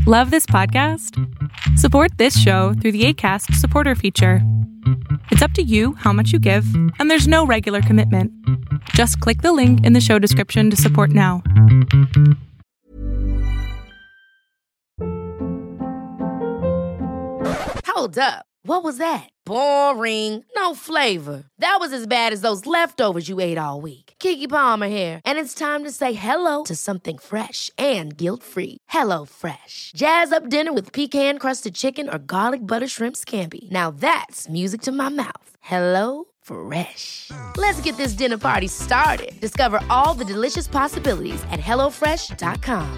Love this podcast? Support this show through the Acast supporter feature. It's up to you how much you give, and there's no regular commitment. Just click the link in the show description to support now. Hold up. What was that? Boring. No flavor. That was as bad as those leftovers you ate all week. Keke Palmer here, and it's time to say hello to something fresh and guilt-free. Hello Fresh. Jazz up dinner with pecan-crusted chicken or garlic butter shrimp scampi. Now that's music to my mouth. Hello Fresh. Let's get this dinner party started. Discover all the delicious possibilities at hellofresh.com.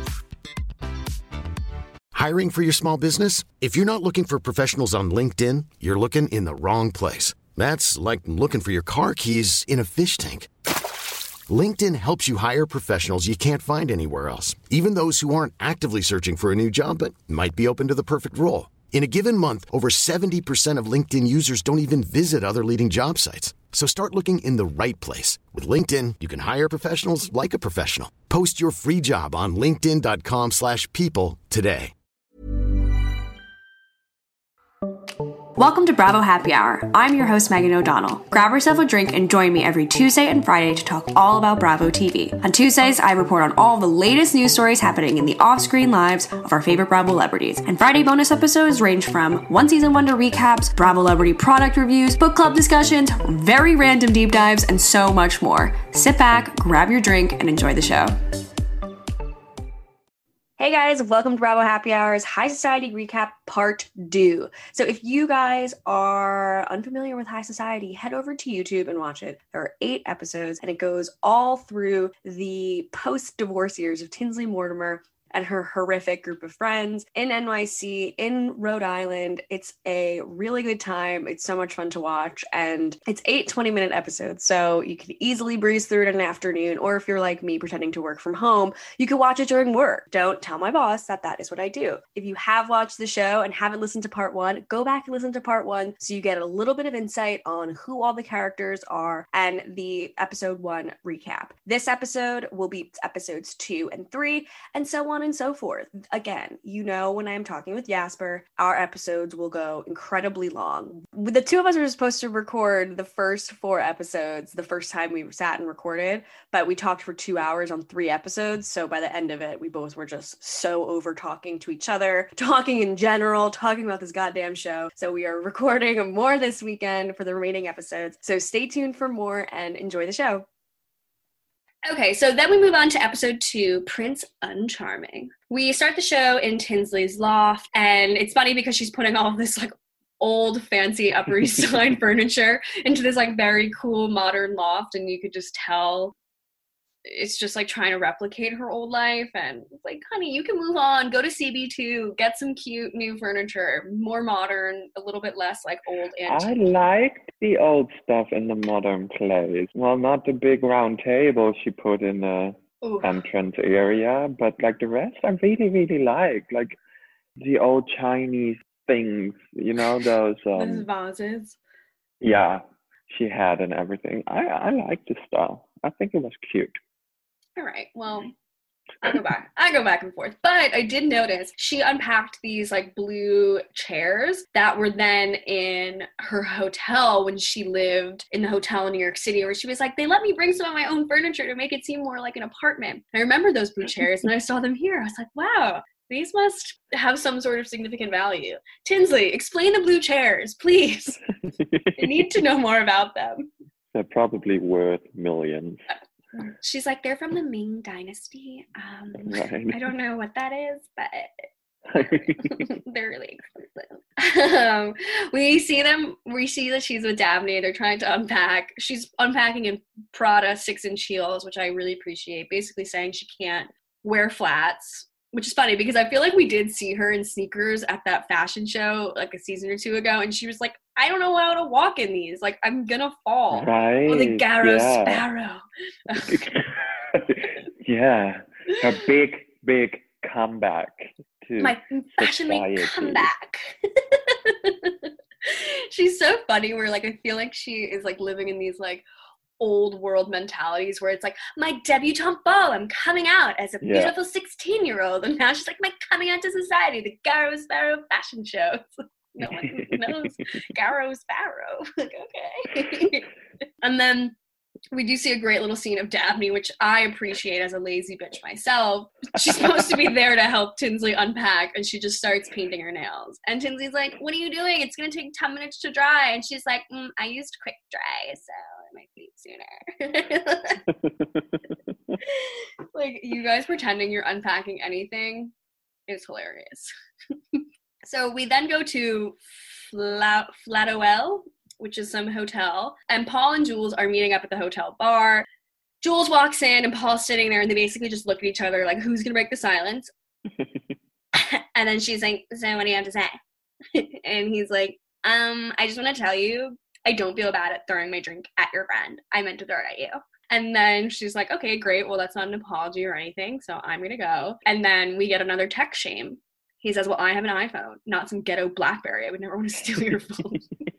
Hiring for your small business? If you're not looking for professionals on LinkedIn, you're looking in the wrong place. That's like looking for your car keys in a fish tank. LinkedIn helps you hire professionals you can't find anywhere else, even those who aren't actively searching for a new job but might be open to the perfect role. In a given month, over 70% of LinkedIn users don't even visit other leading job sites. So start looking in the right place. With LinkedIn, you can hire professionals like a professional. Post your free job on linkedin.com/people today. Welcome to Bravo Happy Hour. I'm your host, Megan O'Donnell. Grab yourself a drink and join me every Tuesday and Friday to talk all about Bravo TV. On Tuesdays, I report on all the latest news stories happening in the off-screen lives of our favorite Bravo celebrities. And Friday bonus episodes range from one season wonder recaps, Bravo celebrity product reviews, book club discussions, very random deep dives, and so much more. Sit back, grab your drink, and enjoy the show. Hey guys, welcome to Bravo Happy Hour's High Society Recap Part 2. So if you guys are unfamiliar with High Society, head over to YouTube and watch it. There are 8 episodes and it goes all through the post-divorce years of Tinsley Mortimer and her horrific group of friends in NYC, in Rhode Island. It's a really good time. It's so much fun to watch. And it's 8 20-minute episodes, so you can easily breeze through it in an afternoon. Or if you're like me, pretending to work from home, you can watch it during work. Don't tell my boss that is what I do. If you have watched the show and haven't listened to part 1, go back and listen to part 1 so you get a little bit of insight on who all the characters are and the episode 1 recap. This episode will be episodes 2 and 3, and so on and so forth. Again, you know, when I'm talking with Jasper, our episodes will go incredibly long. The two of us were supposed to record the first 4 episodes the first time we sat and recorded, but we talked for 2 hours on 3 episodes. So by the end of it, we both were just so over talking to each other, talking in general, talking about this goddamn show. So we are recording more this weekend for the remaining episodes. So stay tuned for more and enjoy the show. Okay, so then we move on to episode 2, Prince Uncharming. We start the show in Tinsley's loft, and it's funny because she's putting all of this like old fancy Upper East Side furniture into this like very cool modern loft, and you could just tell it's just like trying to replicate her old life. And it's like, honey, you can move on, go to CB2, get some cute new furniture, more modern, a little bit less like old antique. I liked the old stuff in the modern place. Well, not the big round table she put in the entrance area, but like the rest I really, really like the old Chinese things, you know, those vases. Yeah, she had and everything. I liked the stuff. I think it was cute. All right, well, I go back and forth. But I did notice she unpacked these like blue chairs that were then in her hotel when she lived in the hotel in New York City, where she was like, they let me bring some of my own furniture to make it seem more like an apartment. I remember those blue chairs and I saw them here. I was like, wow, these must have some sort of significant value. Tinsley, explain the blue chairs, please. I need to know more about them. They're probably worth millions. She's like, they're from the Ming Dynasty. Right. I don't know what that is, but they're really expensive. We see that she's with Dabney. They're trying to unpack. She's unpacking in Prada 6-inch heels, which I really appreciate. Basically saying she can't wear flats, which is funny because I feel like we did see her in sneakers at that fashion show like a season or 2 ago, and she was like, I don't know how to walk in these. Like, I'm gonna fall. Right. Or the Garrow Sparrow. Yeah. Her big comeback to my fashion week comeback. She's so funny where like I feel like she is like living in these like old world mentalities where it's like, my debutante ball, I'm coming out as a beautiful 16-year-old. And now she's like, my coming out to society, the Garrow Sparrow fashion show. No one knows Garrow Sparrow. Like, okay. And then we do see a great little scene of Dabney, which I appreciate as a lazy bitch myself. She's supposed to be there to help Tinsley unpack, and she just starts painting her nails. And Tinsley's like, what are you doing? It's going to take 10 minutes to dry. And she's like, I used quick dry, so it might be sooner. Like, you guys pretending you're unpacking anything is hilarious. So we then go to Flatowell, which is some hotel, and Paul and Jules are meeting up at the hotel bar. Jules walks in and Paul's sitting there, and they basically just look at each other like, who's gonna break the silence? And then she's like, so what do you have to say? And he's like, I just want to tell you, I don't feel bad at throwing my drink at your friend. I meant to throw it at you. And then she's like, okay, great, well, that's not an apology or anything, so I'm gonna go. And then we get another text shame. He says, well, I have an iPhone, not some ghetto BlackBerry. I would never want to steal your phone.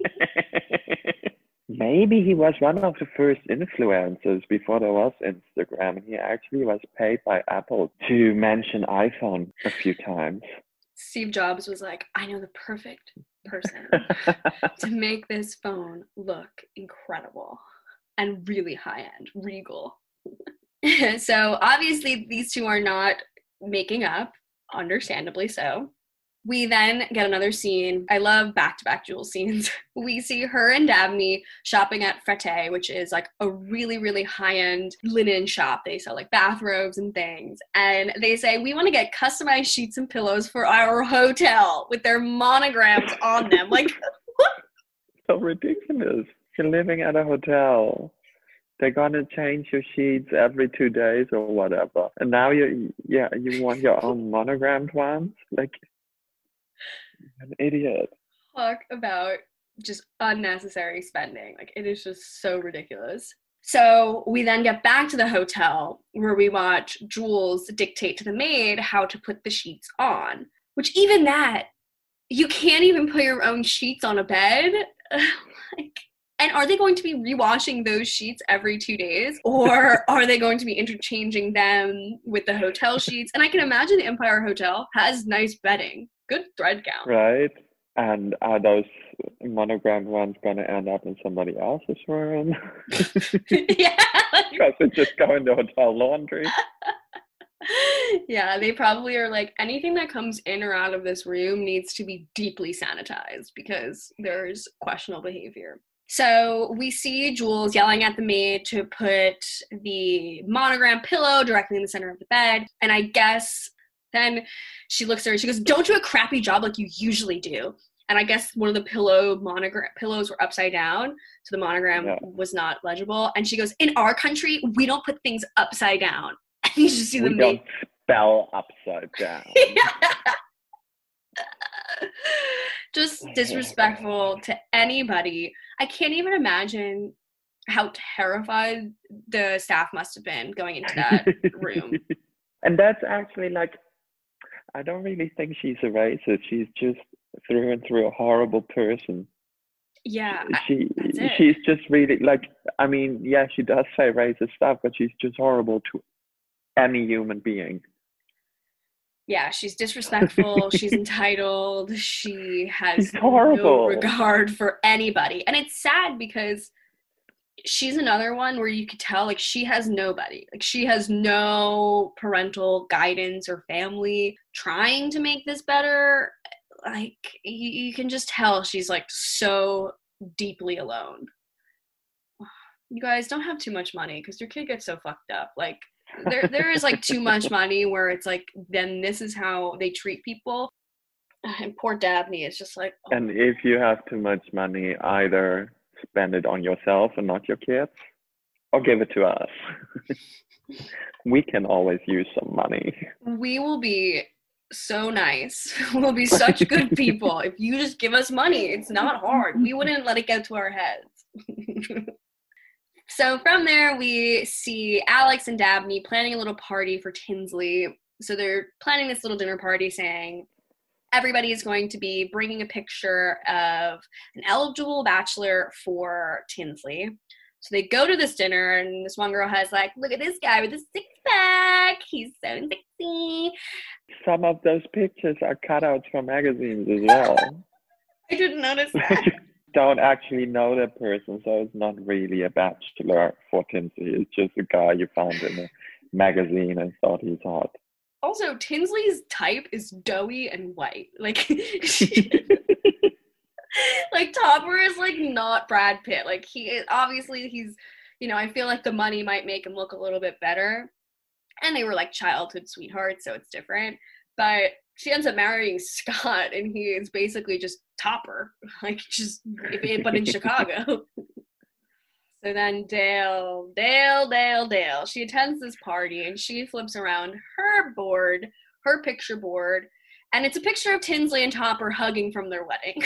Maybe he was one of the first influencers before there was Instagram. He actually was paid by Apple to mention iPhone a few times. Steve Jobs was like, I know the perfect person to make this phone look incredible and really high-end, regal. So obviously these two are not making up, understandably so. We then get another scene. I love back-to-back Jules scenes. We see her and Dabney shopping at Frette, which is like a really, really high-end linen shop. They sell like bathrobes and things. And they say, we want to get customized sheets and pillows for our hotel with their monograms on them. Like, what? So ridiculous. You're living at a hotel. They're gonna change your sheets every 2 days or whatever. And now you want your own monogrammed ones? Like, an idiot. Talk about just unnecessary spending. Like, it is just so ridiculous. So we then get back to the hotel where we watch Jules dictate to the maid how to put the sheets on, which even that, you can't even put your own sheets on a bed. Like, and are they going to be rewashing those sheets every 2 days? Or are they going to be interchanging them with the hotel sheets? And I can imagine the Empire Hotel has nice bedding. Good thread count. Right. And are those monogrammed ones going to end up in somebody else's room? Yeah. Because they just go into hotel laundry. Yeah, they probably are like, anything that comes in or out of this room needs to be deeply sanitized because there's questionable behavior. So we see Jules yelling at the maid to put the monogram pillow directly in the center of the bed. And I guess then she looks at her, she goes, don't do a crappy job like you usually do. And I guess one of the pillows were upside down, so the monogram was not legible. And she goes, in our country, we don't put things upside down. And you just see the maid. Don't spell upside down. Just disrespectful to anybody. I can't even imagine how terrified the staff must have been going into that room. And that's actually like, I don't really think she's a racist. She's just through and through a horrible person. Yeah. She's just really like, I mean, yeah, she does say racist stuff, but she's just horrible to any human being. Yeah, she's disrespectful, she's entitled, she has no regard for anybody. And it's sad because she's another one where you could tell, like, she has nobody. Like, she has no parental guidance or family trying to make this better. Like, you can just tell she's, like, so deeply alone. You guys don't have too much money because your kid gets so fucked up. Like, there is like too much money where it's like, then this is how they treat people. And poor Dabney is just like, oh. And if you have too much money, either spend it on yourself and not your kids, or give it to us. We can always use some money. We will be so nice. We'll be such good people. If you just give us money, it's not hard. We wouldn't let it get to our heads. So from there, we see Alex and Dabney planning a little party for Tinsley. So they're planning this little dinner party saying everybody is going to be bringing a picture of an eligible bachelor for Tinsley. So they go to this dinner, and this one girl has like, look at this guy with a six-pack. He's so sexy. Some of those pictures are cutouts from magazines as well. I didn't notice that. Don't actually know that person, so it's not really a bachelor for Tinsley. It's just a guy you found in a magazine and thought he's hot. Also, Tinsley's type is doughy and white. Like, like Topper is like not Brad Pitt. Like he's, you know, I feel like the money might make him look a little bit better. And they were like childhood sweethearts, so it's different. But she ends up marrying Scott, and he is basically just Topper, like just, but in Chicago. So then Dale, she attends this party, and she flips around her picture board, and it's a picture of Tinsley and Topper hugging from their wedding.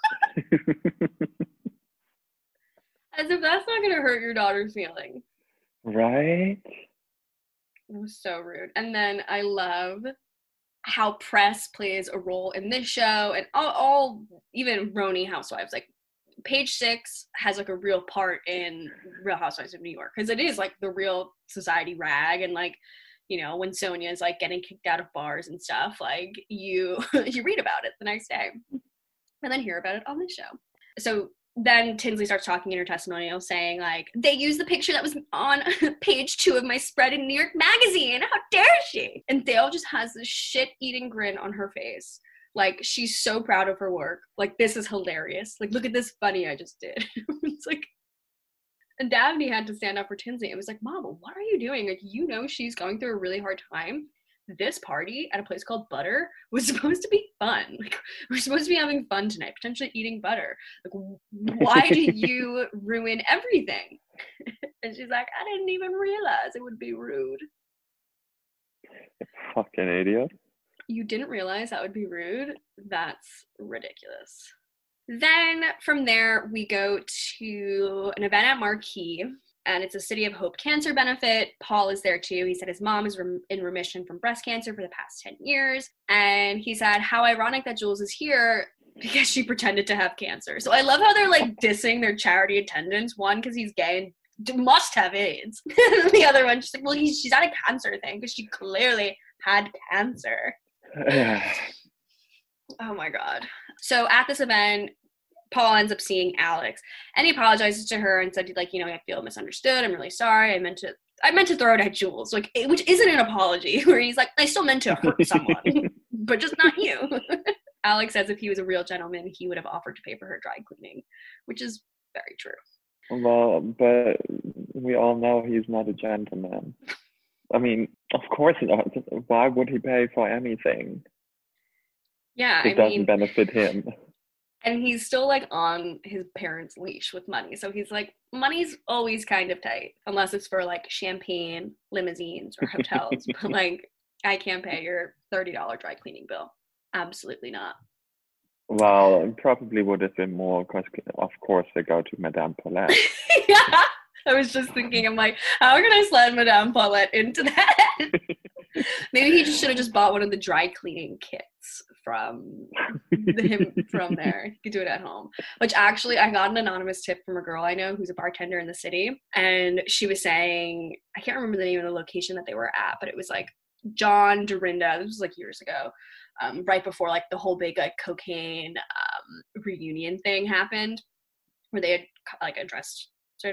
As if that's not going to hurt your daughter's feelings. Right? It was so rude. And then I love how press plays a role in this show, and all even RHONY housewives. Like Page Six has like a real part in Real Housewives of New York, because it is like the real society rag, and like, you know, when Sonia is like getting kicked out of bars and stuff, like you read about it the next day and then hear about it on this show. So then Tinsley starts talking in her testimonial saying, like, they used the picture that was on page 2 of my spread in New York Magazine. How dare she? And Dale just has this shit-eating grin on her face. Like, she's so proud of her work. Like, this is hilarious. Like, look at this funny I just did. It's like, and Dabney had to stand up for Tinsley. It was like, Mama, what are you doing? Like, you know she's going through a really hard time. This party at a place called Butter was supposed to be fun. Like, we're supposed to be having fun tonight, potentially eating butter. Like, why did you ruin everything? And she's like, I didn't even realize it would be rude. Fucking idiot. You didn't realize that would be rude? That's ridiculous. Then from there, we go to an event at Marquee, and it's a City of Hope cancer benefit. Paul is there too. He said his mom is in remission from breast cancer for the past 10 years. And he said, how ironic that Jules is here because she pretended to have cancer. So I love how they're like dissing their charity attendants. One, because he's gay and must have AIDS. The other one, she's like, well, she's at a cancer thing because she clearly had cancer. Oh my God. So at this event, Paul ends up seeing Alex, and he apologizes to her and said, like, you know, I feel misunderstood. I'm really sorry. I meant to throw it at Jules, like, which isn't an apology, where he's like, I still meant to hurt someone, but just not you. Alex says if he was a real gentleman, he would have offered to pay for her dry cleaning, which is very true. Well, but we all know he's not a gentleman. I mean, of course not. Why would he pay for anything? Yeah, it doesn't benefit him. And he's still, like, on his parents' leash with money. So he's like, money's always kind of tight, unless it's for, like, champagne, limousines, or hotels. But, like, I can't pay your $30 dry cleaning bill. Absolutely not. Well, it probably would have been more, because, of course, they go to Madame Paulette. Yeah, I was just thinking, I'm like, how can I slide Madame Paulette into that? Maybe he should have just bought one of the dry cleaning kits from him from there. He could do it at home. Which actually, I got an anonymous tip from a girl I know who's a bartender in the city. And she was saying, I can't remember the name of the location that they were at, but it was like John, Dorinda. This was like years ago, right before like the whole big like cocaine reunion thing happened, where they had like addressed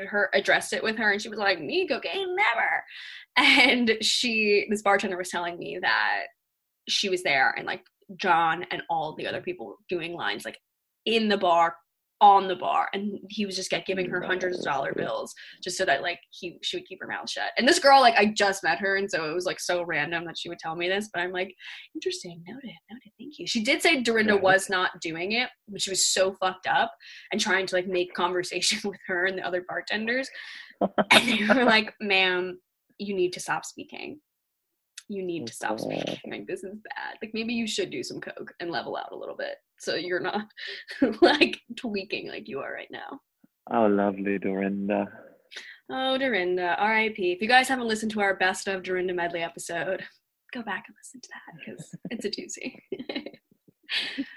it with her, and she was like, me cocaine never. And this bartender was telling me that she was there, and like John and all the other people doing lines like in the bar, on the bar, and he was just giving her hundreds of dollar bills just so that like she would keep her mouth shut. And this girl, like, I just met her, and so it was like so random that she would tell me this, but I'm like, interesting, noted, thank you. She did say Dorinda was not doing it, but she was so fucked up and trying to like make conversation with her and the other bartenders, and they were like, ma'am, you need to stop speaking. You need to stop speaking. Like, this is bad. Like, maybe you should do some coke and level out a little bit so you're not like tweaking like you are right now. Oh, lovely Dorinda. Oh, Dorinda. R.I.P. If you guys haven't listened to our best of Dorinda medley episode, go back and listen to that because it's a doozy.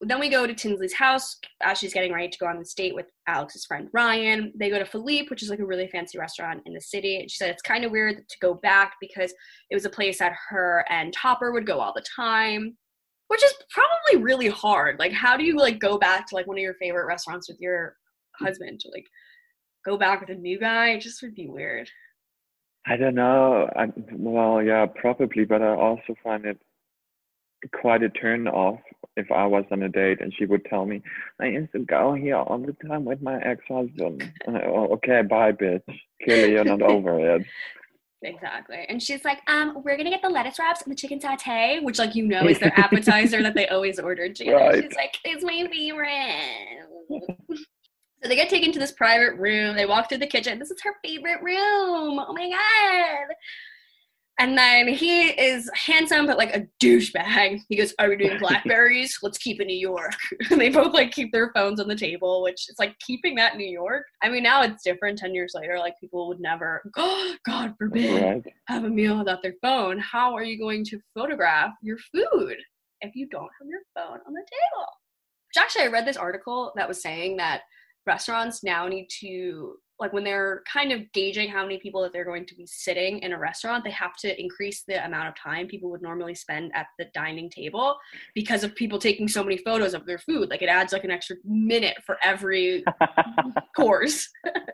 then we go to Tinsley's house as she's getting ready to go on this date with Alex's friend Ryan. They go to Philippe, which is like a really fancy restaurant in the city. And she said it's kind of weird to go back because it was a place that her and Topper would go all the time, which is probably really hard. Like, how do you like go back to like one of your favorite restaurants with your husband to like go back with a new guy? It just would be weird. I don't know. Well, yeah, probably, but I also find it quite a turn off if I was on a date and she would tell me, I used to go here all the time with my ex-husband. Oh, okay, bye, bitch. Clearly you're not over it. Exactly. And she's like, we're going to get the lettuce wraps and the chicken satay, which, like, you know, is their appetizer that they always ordered together. Right. She's like, it's my favorite. So they get taken to this private room. They walk through the kitchen. This is her favorite room. Oh, my God. And then he is handsome, but like a douchebag. He goes, are we doing blackberries? Let's keep it New York. And they both like keep their phones on the table, which is like keeping that New York. I mean, now it's different 10 years later. Like people would never, oh, God forbid, have a meal without their phone. How are you going to photograph your food if you don't have your phone on the table? Which actually, I read this article that was saying that restaurants now need to, like when they're kind of gauging how many people that they're going to be sitting in a restaurant, they have to increase the amount of time people would normally spend at the dining table because of people taking so many photos of their food. Like it adds like an extra minute for every course.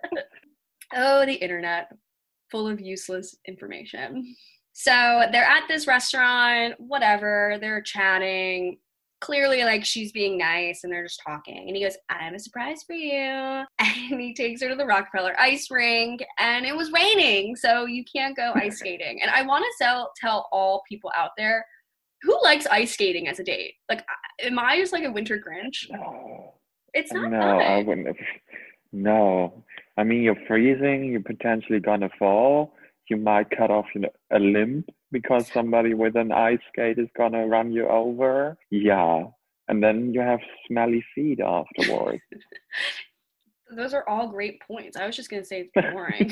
Oh, the internet, full of useless information. So they're at this restaurant, whatever, they're chatting. Clearly, like, she's being nice, and they're just talking. And he goes, I have a surprise for you. And he takes her to the Rockefeller ice rink, and it was raining, so you can't go ice skating. And I want to tell all people out there, who likes ice skating as a date? Like, am I just like a winter Grinch? No. It's not No, fun. I wouldn't have. No. I mean, you're freezing, you're potentially gonna fall. You might cut off a limb because somebody with an ice skate is gonna run you over. Yeah. And then you have smelly feet afterwards. Those are all great points. I was just going to say it's boring.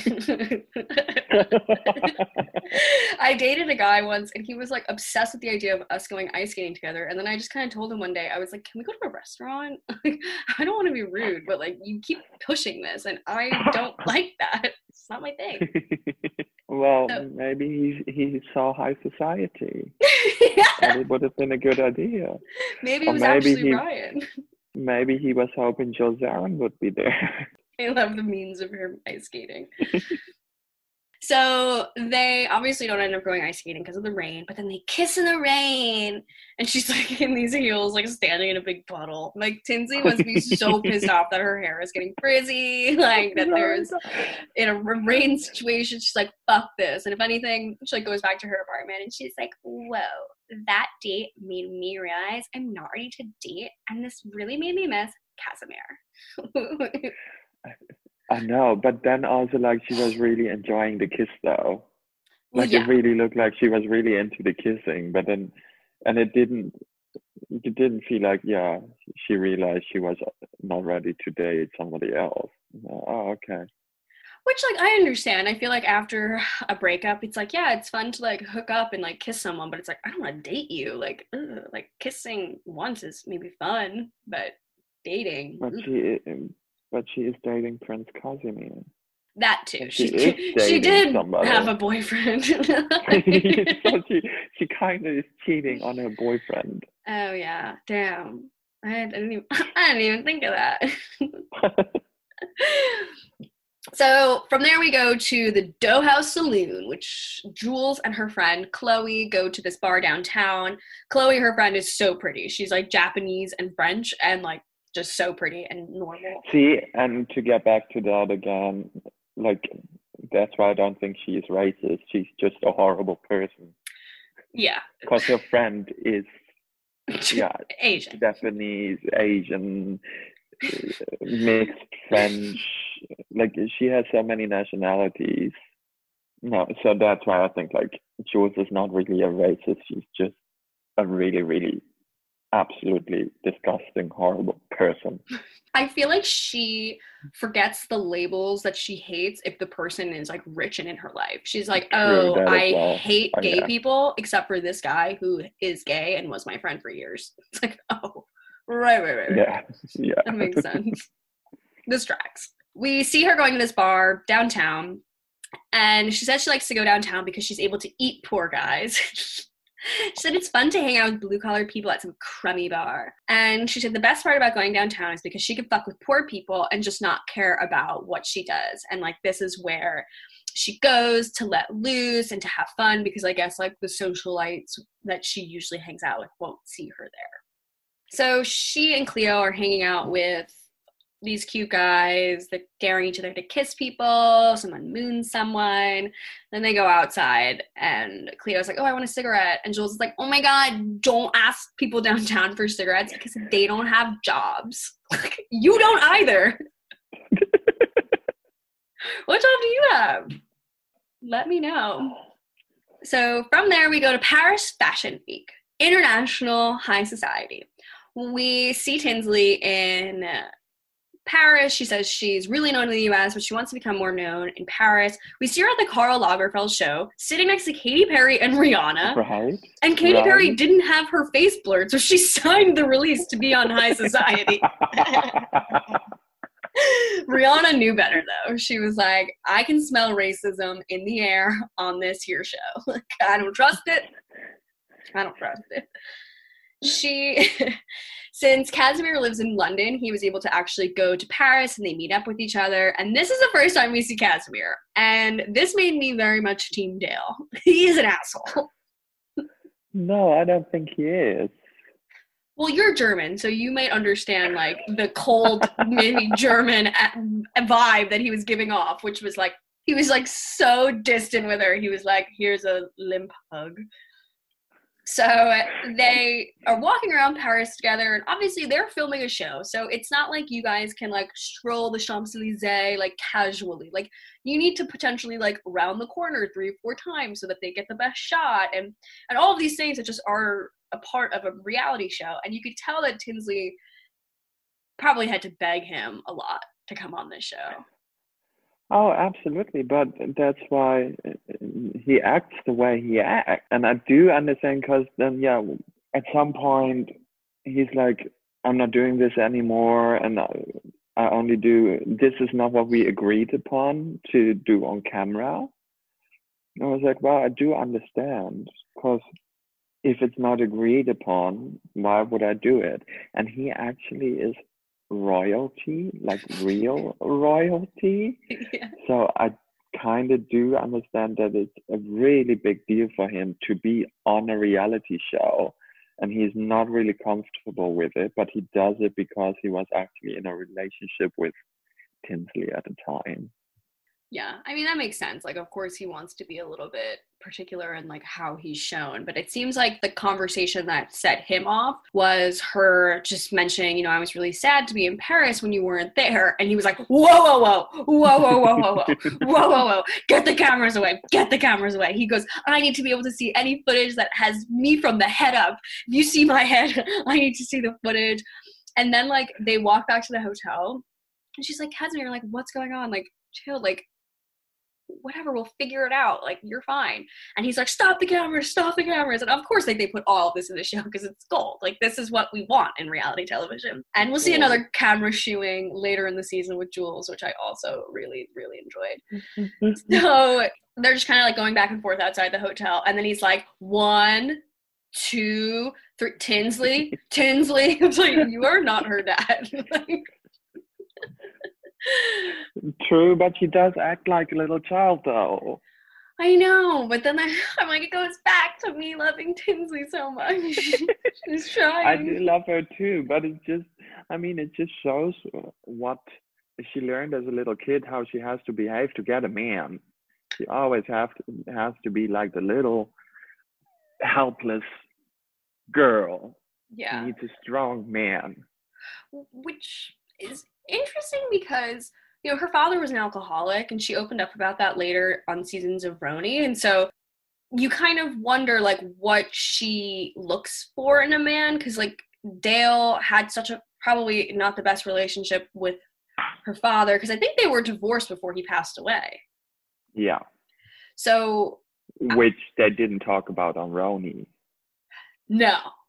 I dated a guy once, and he was, like, obsessed with the idea of us going ice skating together. And then I just kind of told him one day, I was like, can we go to a restaurant? I don't want to be rude, but, like, you keep pushing this, and I don't like that. It's not my thing. Well, maybe he saw high society. Yeah. And it would have been a good idea. Maybe it was actually Ryan. Maybe he was hoping Jill Zarin would be there. I love the memes of her ice skating. So they obviously don't end up going ice skating because of the rain, but then they kiss in the rain. And she's like in these heels, like standing in a big puddle. Like Tinsley must be so pissed off that her hair is getting frizzy, like that there's in a rain situation. She's like, fuck this. And if anything, she like goes back to her apartment and she's like, whoa, that date made me realize I'm not ready to date. And this really made me miss Casimir. I know, but then also like she was really enjoying the kiss though. Like Well, yeah. it really looked like she was really into the kissing, but then, and it didn't feel like, yeah, she realized she was not ready to date somebody else. Oh, okay. Which, like, I understand. I feel like after a breakup, it's like, yeah, it's fun to, like, hook up and, like, kiss someone, but it's like, I don't want to date you. Like, like, kissing once is maybe fun, but dating. But she is dating Prince Casimir. That too. She She did somebody. have a boyfriend. So she kind of is cheating on her boyfriend. Oh, yeah. Damn. I didn't even think of that. So from there we go to the Dough House Saloon, which Jules and her friend Chloe go to this bar downtown. Chloe, her friend, is so pretty. She's like Japanese and French and like just so pretty and normal. See, and to get back to that again, like that's why I don't think she is racist. She's just a horrible person. Yeah. Because her friend is Asian. Japanese, Asian, mixed French. Like she has so many nationalities. No, so that's why I think like Jules is not really a racist. She's just a really, really absolutely disgusting, horrible person. I feel like she forgets the labels that she hates if the person is like rich and in her life. She's like, oh, I hate gay people except for this guy who is gay and was my friend for years. It's like, oh, Right. Yeah. Yeah. That makes sense. This tracks. We see her going to this bar downtown, and she says she likes to go downtown because she's able to eat poor guys. She said it's fun to hang out with blue-collar people at some crummy bar. And she said the best part about going downtown is because she can fuck with poor people and just not care about what she does. And, like, this is where she goes to let loose and to have fun because I guess, like, the socialites that she usually hangs out with won't see her there. So she and Cleo are hanging out with these cute guys. They're daring each other to kiss people. Someone moons someone. Then they go outside, and Cleo's like, oh, I want a cigarette. And Jules is like, oh my God, don't ask people downtown for cigarettes because they don't have jobs. You don't either. What job do you have? Let me know. So from there, we go to Paris Fashion Week, International High Society. We see Tinsley in Paris. She says she's really known in the US, but she wants to become more known in Paris. We see her at the Karl Lagerfeld show, sitting next to Katy Perry and Rihanna. Right. And Katy Perry didn't have her face blurred, so she signed the release to be on High Society. Rihanna knew better, though. She was like, I can smell racism in the air on this here show. Like, I don't trust it. Since Casimir lives in London, he was able to actually go to Paris, and they meet up with each other. And this is the first time we see Casimir. And this made me very much Team Dale. He is an asshole. No, I don't think he is. Well, you're German, so you might understand, like, the cold, maybe German vibe that he was giving off, which was, like, he was, like, so distant with her. He was like, here's a limp hug. So they are walking around Paris together, and obviously they're filming a show. So it's not like you guys can, like, stroll the Champs-Élysées, like, casually. Like, you need to potentially, like, round the corner 3 or 4 times so that they get the best shot. And all of these things that just are a part of a reality show. And you could tell that Tinsley probably had to beg him a lot to come on this show. Oh, absolutely. But that's why he acts the way he acts. And I do understand, because then, yeah, at some point, he's like, I'm not doing this anymore. And I only do, this is not what we agreed upon to do on camera. And I was like, well, I do understand, because if it's not agreed upon, why would I do it? And he actually is royalty, like real royalty. Yeah. So I kind of do understand that it's a really big deal for him to be on a reality show, and he's not really comfortable with it, but he does it because he was actually in a relationship with Tinsley at the time. Yeah, I mean, that makes sense. Like, of course, he wants to be a little bit particular in, like, how he's shown. But it seems like the conversation that set him off was her just mentioning, you know, I was really sad to be in Paris when you weren't there. And he was like, whoa, get the cameras away, He goes, I need to be able to see any footage that has me from the head up. If you see my head, I need to see the footage. And then, like, they walk back to the hotel, and she's like, Casimir, like, what's going on? Like, chill, like, whatever, we'll figure it out, like, you're fine. And he's like, stop the cameras. And of course, like, they put all of this in the show because it's gold. Like, this is what we want in reality television. And we'll see another camera shooing later in the season with Jules, which I also really, really enjoyed. So they're just kind of, like, going back and forth outside the hotel, and then he's like, 1, 2, 3, Tinsley. It's like, you are not her dad. True, but she does act like a little child, though. I know, but then I'm like, it goes back to me loving Tinsley so much. She's trying. I do love her too, but it just shows what she learned as a little kid, how she has to behave to get a man. She always has to be like the little helpless girl. Yeah. She needs a strong man. Which is interesting because, you know, her father was an alcoholic, and she opened up about that later on seasons of Roni. And so you kind of wonder, like, what she looks for in a man, because, like, Dale had such a probably not the best relationship with her father, because I think they were divorced before he passed away. Yeah. So which they didn't talk about on Roni. No.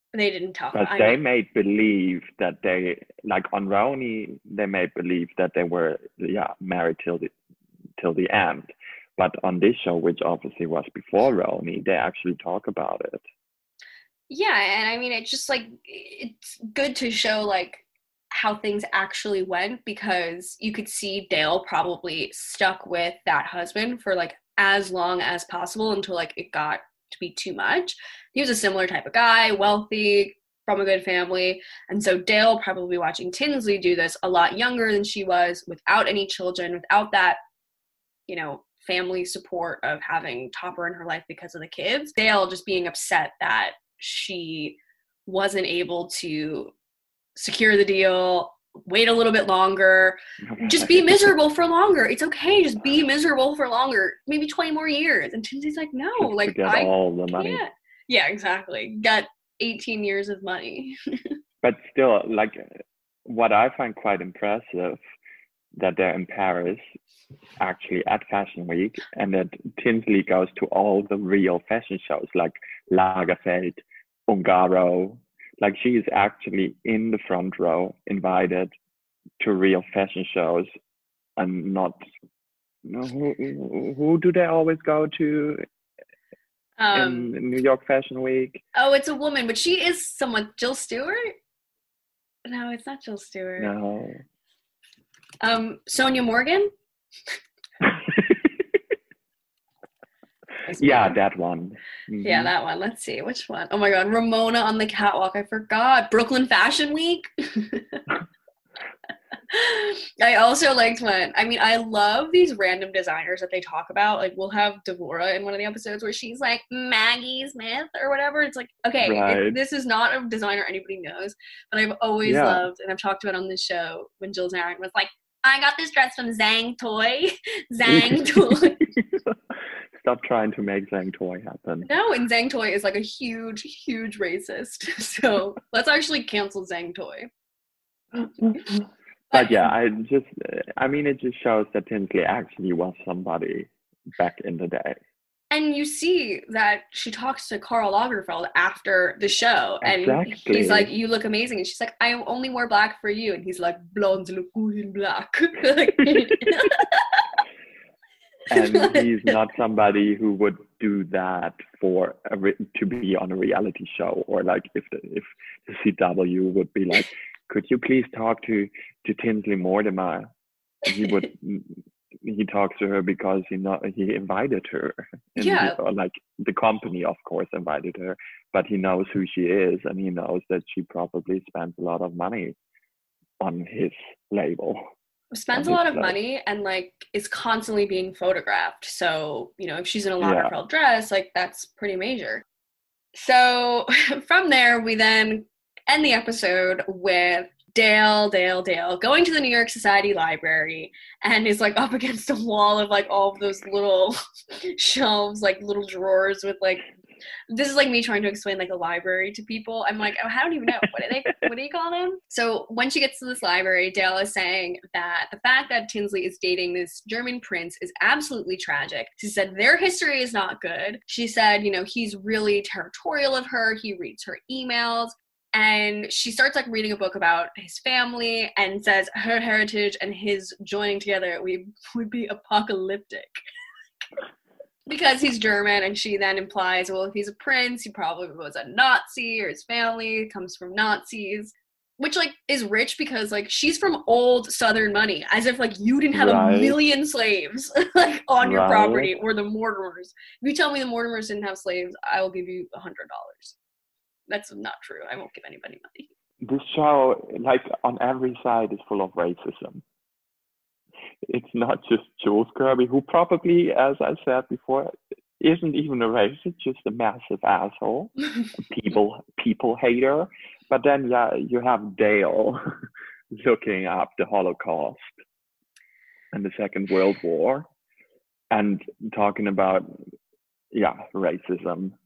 They didn't talk But about they made believe that they, like on RHONY, they made believe that they were married till the end. But on this show, which obviously was before RHONY, they actually talk about it. Yeah, and I mean, it's just like, it's good to show like how things actually went, because you could see Dale probably stuck with that husband for like as long as possible until like it got to be too much. He was a similar type of guy, wealthy, from a good family, and so Dale probably watching Tinsley do this a lot younger than she was, without any children, without that, you know, family support of having Topper in her life because of the kids. Dale just being upset that she wasn't able to secure the deal, wait a little bit longer, just be miserable for longer. It's okay, just be miserable for longer, maybe 20 more years. And Tinsley's like, no, just like I all the money. Can't. Yeah, exactly. Got 18 years of money. But still, like, what I find quite impressive, that they're in Paris actually at Fashion Week, and that Tinsley goes to all the real fashion shows like Lagerfeld, Ungaro. Like, she is actually in the front row, invited to real fashion shows, and not, who do they always go to in New York Fashion Week? Oh, it's a woman, but she is someone. Jill Stewart? No, it's not Jill Stewart. No. Sonia Morgan? Yeah, that one. Mm-hmm. Yeah, that one. Let's see. Which one? Oh my God. Ramona on the catwalk. I forgot. Brooklyn Fashion Week. I also liked when, I mean, I love these random designers that they talk about. Like, we'll have Devorah in one of the episodes where she's like, Maggie Smith or whatever. It's like, okay, right. This is not a designer anybody knows, but I've always loved, and I've talked about on this show, when Jill Zarin was like, I got this dress from Zhang Toy. Zhang Toy. Stop trying to make Zhang Toy happen. No, and Zhang Toy is like a huge, huge racist. So let's actually cancel Zhang Toy. But yeah, it just shows that Tinsley actually was somebody back in the day. And you see that she talks to Karl Lagerfeld after the show, and exactly. He's like, you look amazing. And she's like, I only wear black for you. And he's like, blondes look good in black. And he's not somebody who would do that for to be on a reality show, or like if the CW would be like, could you please talk to Tinsley Mortimer? He talks to her because he invited her. And or like the company, of course, invited her, but he knows who she is, and he knows that she probably spends a lot of money on his label. Spends a lot of money and like is constantly being photographed. So, you know, if she's in a Lagerfeld dress, like that's pretty major. So from there, we then end the episode with Dale going to the New York Society Library, and is like up against a wall of like all of those little shelves, like little drawers with like, this is like me trying to explain like a library to people. I'm like, oh, I don't even know. What do you call them? So when she gets to this library, Dale is saying that the fact that Tinsley is dating this German prince is absolutely tragic. She said their history is not good. She said, you know, he's really territorial of her. He reads her emails. And she starts like reading a book about his family, and says her heritage and his joining together would be apocalyptic. Because he's German, and she then implies, well, if he's a prince, he probably was a Nazi, or his family comes from Nazis, which like is rich because like she's from old Southern money, as if like you didn't have a million slaves like on your property, or the Mortimers. If you tell me the Mortimers didn't have slaves, I will give you $100. That's not true. I won't give anybody money. This show, like on every side, is full of racism. It's not just Jules Kirby, who probably, as I said before, isn't even a racist, just a massive asshole, people hater. But then, you have Dale looking up the Holocaust and the Second World War, and talking about, racism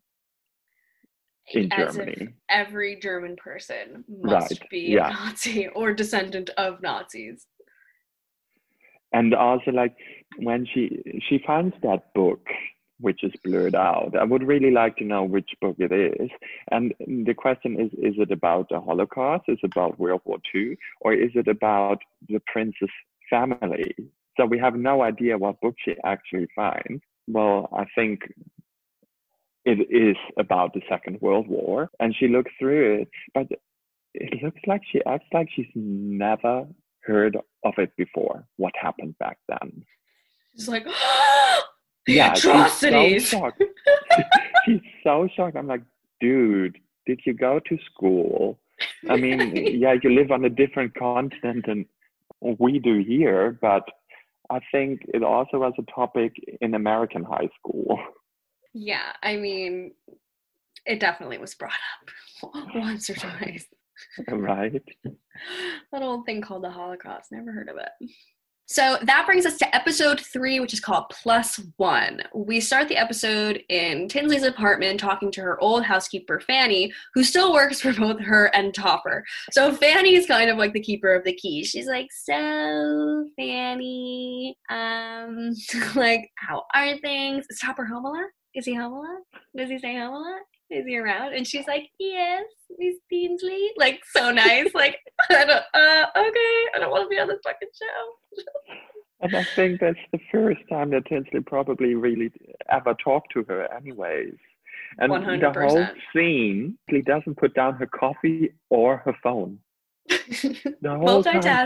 in Germany. If every German person must be a Nazi or descendant of Nazis. And also, like, when she finds that book which is blurred out. I would really like to know which book it is. And the question is it about the Holocaust? Is it about World War II? Or is it about the prince's family? So we have no idea what book she actually finds. Well, I think it is about the Second World War, and she looks through it, but it looks like she acts like she's never heard of it before, what happened back then. She's like, yeah, atrocities. She's so shocked. She's so shocked. I'm like, dude, did you go to school? I mean, yeah, you live on a different continent than we do here, but I think it also was a topic in American high school. Yeah, I mean, it definitely was brought up once or twice. Right. That old thing called the Holocaust. Never heard of it. So that brings us to episode 3, which is called +1. We start the episode in Tinsley's apartment talking to her old housekeeper, Fanny, who still works for both her and Topper. So Fanny is kind of like the keeper of the keys. She's like, so Fanny, like, how are things? Is Topper home a lot? Is he home a lot? Does he stay home a lot? Is he around? And she's like, yes, Miss Tinsley. Like, so nice. Like, okay, I don't want to be on this fucking show. And I think that's the first time that Tinsley probably really ever talked to her anyways. And 100%. The whole scene, she doesn't put down her coffee or her phone. The whole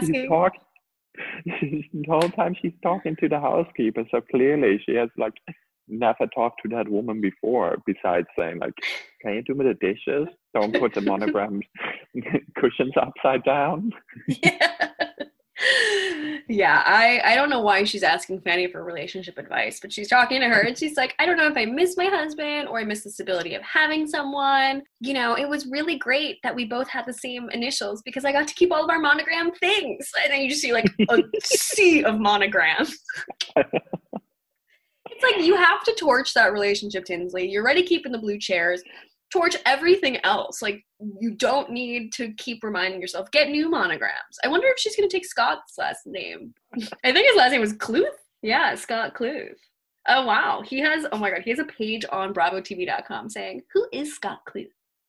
time she's talking to the housekeeper. So clearly she has like never talked to that woman before, besides saying like, can you do me the dishes? Don't put the monogrammed cushions upside down. Yeah, I don't know why she's asking Fanny for relationship advice, but she's talking to her and she's like, I don't know if I miss my husband or I miss the stability of having someone. You know, it was really great that we both had the same initials because I got to keep all of our monogram things. And then you just see like a sea of monograms. It's like, you have to torch that relationship, Tinsley. You're already keeping the blue chairs. Torch everything else. Like, you don't need to keep reminding yourself. Get new monograms. I wonder if she's going to take Scott's last name. I think his last name was Cluth. Yeah, Scott Cluth. Oh, wow. He has a page on BravoTV.com saying, who is Scott Cluth?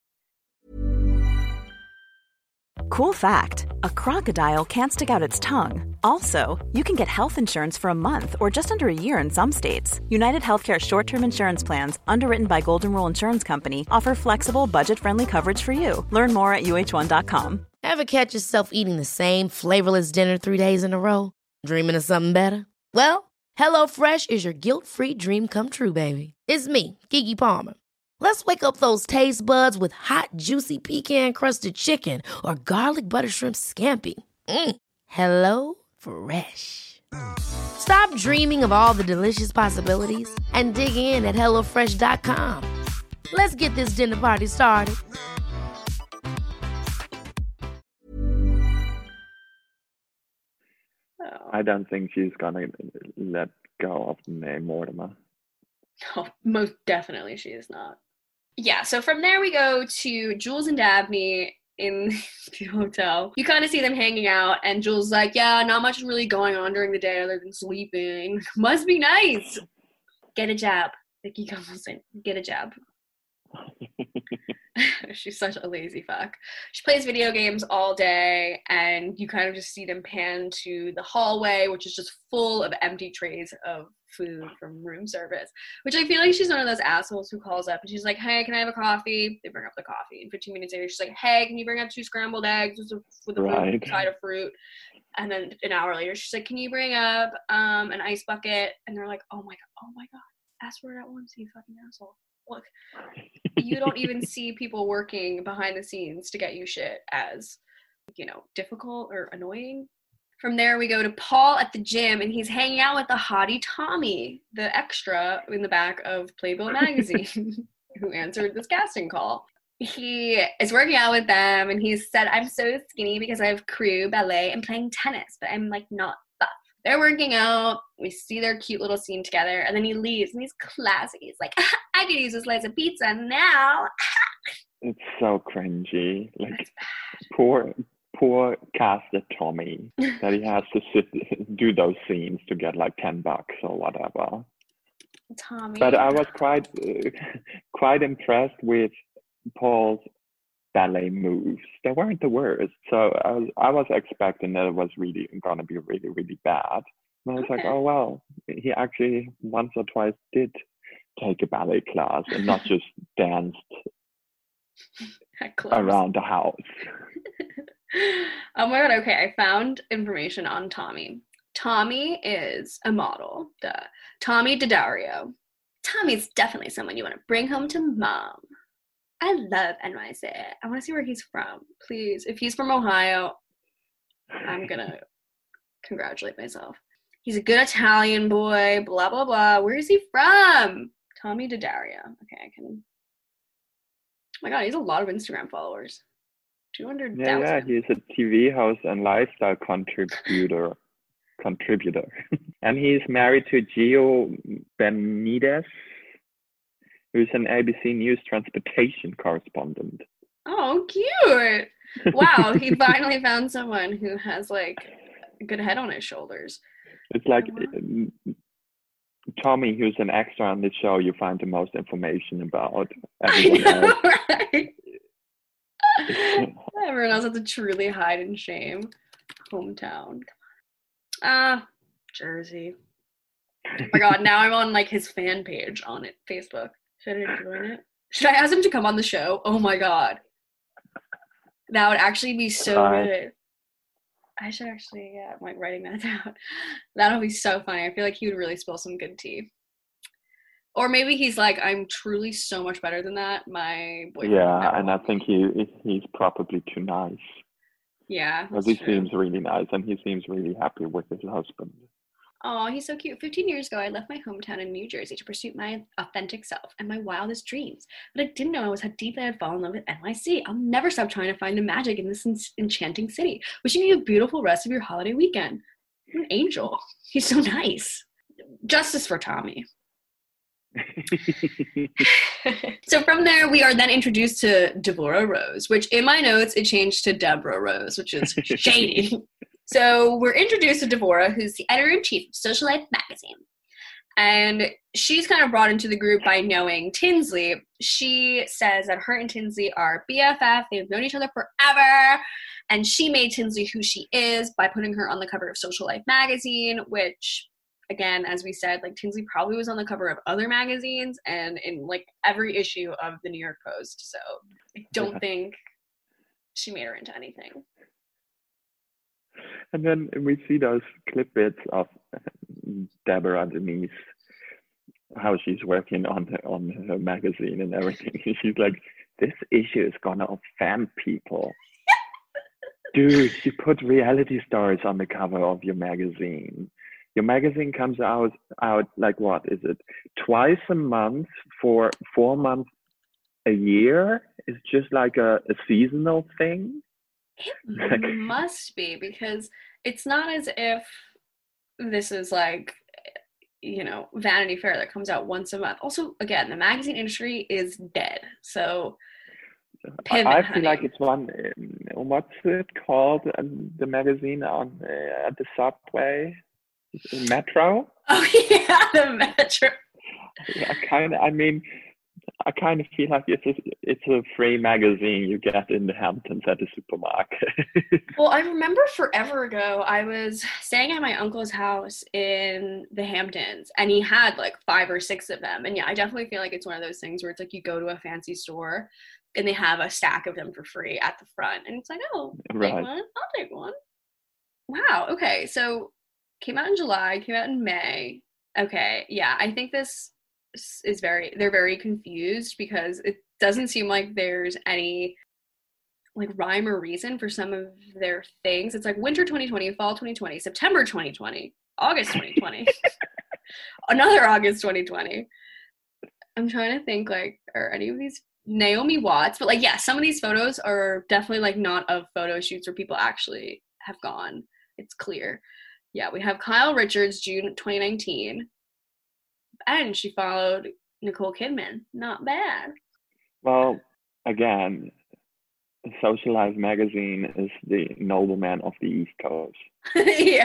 Cool fact, a crocodile can't stick out its tongue. Also, you can get health insurance for a month or just under a year in some states. United Healthcare short-term insurance plans, underwritten by Golden Rule Insurance Company, offer flexible, budget-friendly coverage for you. Learn more at UH1.com. Ever catch yourself eating the same flavorless dinner 3 days in a row? Dreaming of something better? Well, HelloFresh is your guilt-free dream come true, baby. It's me, Keke Palmer. Let's wake up those taste buds with hot, juicy pecan-crusted chicken or garlic butter shrimp scampi. Hello Fresh. Stop dreaming of all the delicious possibilities and dig in at HelloFresh.com. Let's get this dinner party started. I don't think she's gonna let go of the name Mortimer. Oh, most definitely she is not. Yeah, so from there we go to Jules and Dabney in the hotel. You kind of see them hanging out, and Jules is like, yeah, not much is really going on during the day other than sleeping. Must be nice. Get a job. Vicky comes in. Get a job. She's such a lazy fuck. She plays video games all day, and you kind of just see them pan to the hallway, which is just full of empty trays of food from room service, which I feel like she's one of those assholes who calls up and she's like, hey, can I have a coffee? They bring up the coffee, and 15 minutes later she's like, hey, can you bring up 2 scrambled eggs with a side of fruit? And then an hour later she's like, can you bring up an ice bucket? And they're like, oh my god, ask for it at once, you fucking asshole. Look, you don't even see people working behind the scenes to get you shit as, you know, difficult or annoying. From there, we go to Paul at the gym, and he's hanging out with the hottie Tommy, the extra in the back of Playbill magazine, who answered this casting call. He is working out with them, and he said, I'm so skinny because I have crew, ballet, and playing tennis, but I'm, like, not buff. They're working out. We see their cute little scene together, and then he leaves, and he's classy. He's like, I could use a slice of pizza now. It's so cringy. Like, poor casted Tommy that he has to do those scenes to get like $10 or whatever. Tommy. But I was quite impressed with Paul's ballet moves. They weren't the worst. So I was expecting that it was really going to be really, really bad. And I was like, oh, well, he actually once or twice did take a ballet class and not just danced around the house. Oh my God. Okay. I found information on Tommy. Tommy is a model. Tommy Daddario. Tommy's definitely someone you want to bring home to mom. I love NYC. I want to see where he's from. Please. If he's from Ohio, I'm going to congratulate myself. He's a good Italian boy, blah, blah, blah. Where is he from? Tommy Daddario. Okay, I can. Oh my God, he has a lot of Instagram followers. 200,000. Yeah, he's a TV host and lifestyle contributor. And he's married to Gio Benitez, who's an ABC News transportation correspondent. Oh, cute. Wow, he finally found someone who has like a good head on his shoulders. It's like Tommy, who's an extra on the show, you find the most information about everyone else. Right? Everyone else has to truly hide in shame. Hometown. Jersey. Oh my God, now I'm on like his fan page on it, Facebook. Should I join it? Should I ask him to come on the show? Oh my God. That would actually be so good. I should actually, I'm like writing that down. That'll be so funny. I feel like he would really spill some good tea. Or maybe he's like, I'm truly so much better than that. My boyfriend. Yeah, and I think he's probably too nice. Yeah. Because he seems really nice and he seems really happy with his husband. Oh, he's so cute. 15 years ago, I left my hometown in New Jersey to pursue my authentic self and my wildest dreams. But I didn't know how deeply I'd fallen in love with NYC. I'll never stop trying to find the magic in this enchanting city. Wishing you a beautiful rest of your holiday weekend. You're an angel. He's so nice. Justice for Tommy. So from there, we are then introduced to Deborah Rose, which in my notes, it changed to Deborah Rose, which is shady. So we're introduced to Deborah, who's the editor-in-chief of Social Life magazine. And she's kind of brought into the group by knowing Tinsley. She says that her and Tinsley are BFF. They've known each other forever. And she made Tinsley who she is by putting her on the cover of Social Life magazine, which, again, as we said, like Tinsley probably was on the cover of other magazines and in like every issue of the New York Post. So I don't think she made her into anything. And then we see those clip bits of Deborah Denise, how she's working on her magazine and everything. She's like, this issue is gonna offend people. Dude, you put reality stars on the cover of your magazine. Your magazine comes out like, what is it? Twice a month for 4 months a year? It's just like a seasonal thing? It must be, because it's not as if this is like, you know, Vanity Fair that comes out once a month. Also, again, the magazine industry is dead. So pivot, I feel like it's one, what's it called? The magazine on at the subway? Metro? Oh yeah, the Metro. I kind of feel like it's a free magazine you get in the Hamptons at the supermarket. Well, I remember forever ago, I was staying at my uncle's house in the Hamptons, and he had like 5 or 6 of them. And yeah, I definitely feel like it's one of those things where it's like you go to a fancy store and they have a stack of them for free at the front. And it's like, oh, right. Take one? I'll take one. Wow, okay. So came out in July, came out in May. Okay, yeah, I think this is they're very confused because it doesn't seem like there's any like rhyme or reason for some of their things. It's like winter 2020, fall 2020, September 2020, August 2020, another August 2020. I'm trying to think, like, are any of these Naomi Watts? But like, yeah, some of these photos are definitely like not of photo shoots where people actually have gone. It's clear. Yeah, we have Kyle Richards, June 2019. And she followed Nicole Kidman. Not bad. Well, again, Social Life magazine is the nobleman of the East Coast. Yeah,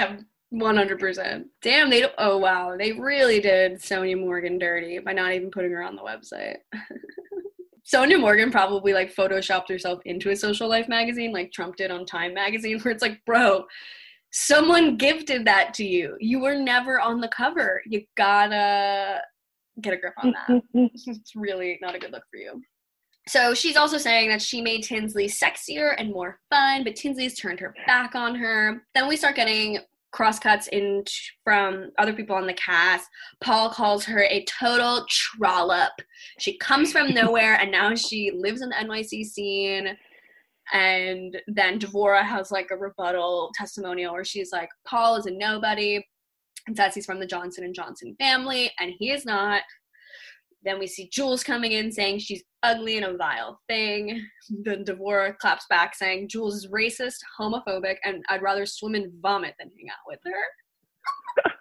100%. Damn, they don't. Oh, wow. They really did Sonia Morgan dirty by not even putting her on the website. Sonia Morgan probably like photoshopped herself into a social life magazine, like Trump did on Time magazine, where it's like, bro, someone gifted that to you. You were never on the cover. You gotta get a grip on that. It's really not a good look for you. So she's also saying that she made Tinsley sexier and more fun, but Tinsley's turned her back on her. Then we start getting crosscuts in from other people on the cast. Paul calls her a total trollop. She comes from nowhere, and now she lives in the NYC scene. And then Devorah has like a rebuttal testimonial where she's like, Paul is a nobody, and says he's from the Johnson & Johnson family, and he is not. Then we see Jules coming in saying she's ugly and a vile thing. Then Devorah claps back saying Jules is racist, homophobic, and I'd rather swim in vomit than hang out with her.